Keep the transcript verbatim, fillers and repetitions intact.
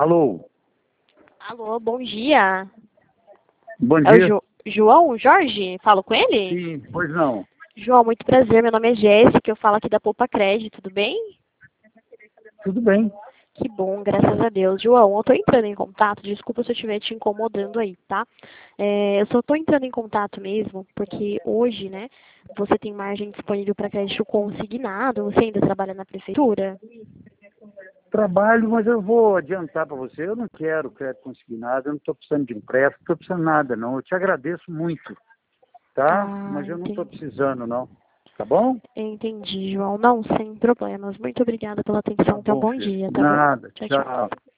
Alô? Alô, bom dia. Bom É o dia. Jo- João Jorge? Falo com ele? Sim, pois não. João, muito prazer. Meu nome é Jéssica, eu falo aqui da Poupa Crédito, tudo bem? Tudo bem. Que bom, graças a Deus. João, eu tô entrando em contato, desculpa se eu estiver te incomodando aí, tá? É, eu só tô entrando em contato mesmo porque hoje, né, você tem margem disponível para crédito consignado, você ainda trabalha na prefeitura? Trabalho, mas eu vou adiantar para você. Eu não quero crédito consignado, eu não estou precisando de empréstimo, não estou precisando de nada, não. Eu te agradeço muito, tá? Ah, Mas eu não estou entendi. precisando, não. Tá bom? Entendi, João. Não, sem problemas. Muito obrigada pela Tá atenção. Tenha um bom, bom filho. dia, tá bom? Nada. Tchau, tchau. Tchau.